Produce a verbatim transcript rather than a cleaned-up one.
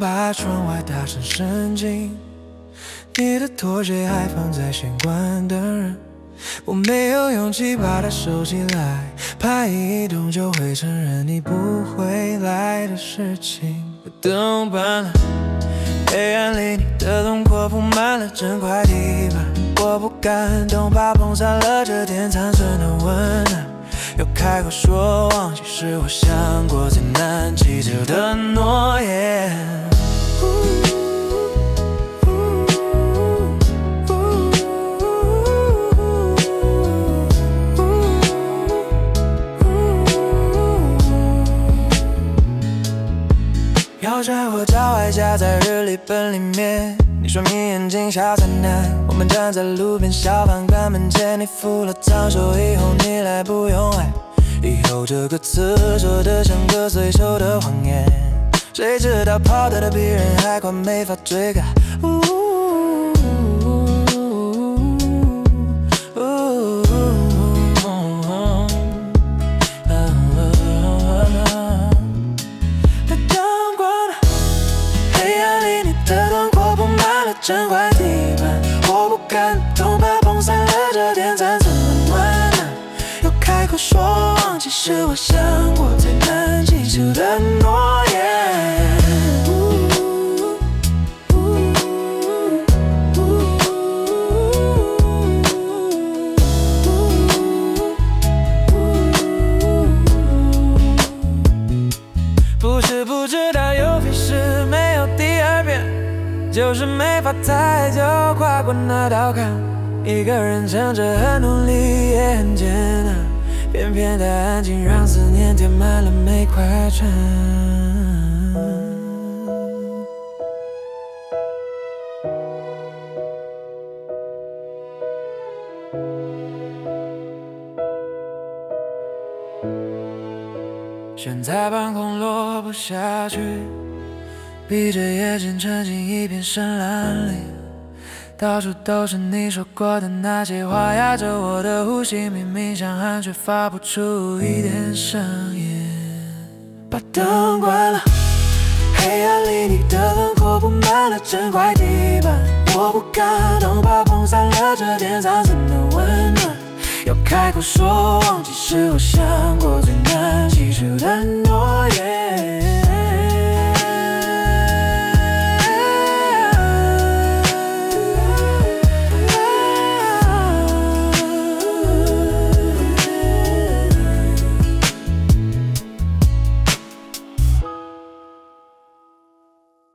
把窗外大声声静，你的拖鞋还放在玄关灯，我没有勇气把它收起来，怕一动就会承认你不回来的事情。灯关了，黑暗里你的轮廓铺满了整块地板，我不敢动，怕碰散了这点残存的温暖。又开口说忘记是我想过最难记住的诺言。要在我脚外夹在日历本里面，你说眯眼睛笑才难。我们站在路边小贩关门前，你付了脏手以后你来不用爱。以后这个词说得像个随手的谎言，谁知道跑得比人还快，没法追赶。整块地板，我不敢动，怕碰散了这点残存的暖暖。又开口说忘记是我想过最难记住的诺言。不是不知道有屁事没有第二遍，就是没法太久跨过那道坎，一个人撑着很努力也很艰难，偏偏的安静让思念填满了每块砖。悬在半空落不下去，闭着眼睛沉进一片深蓝里，到处都是你说过的那些话，压着我的呼吸，明明想喊却发不出一点声音。把灯关了，黑暗里你的轮廓铺满了整块地板，我不敢动，怕碰散了这点残存的温暖。要开口说忘记是我想过最难记住的诺言。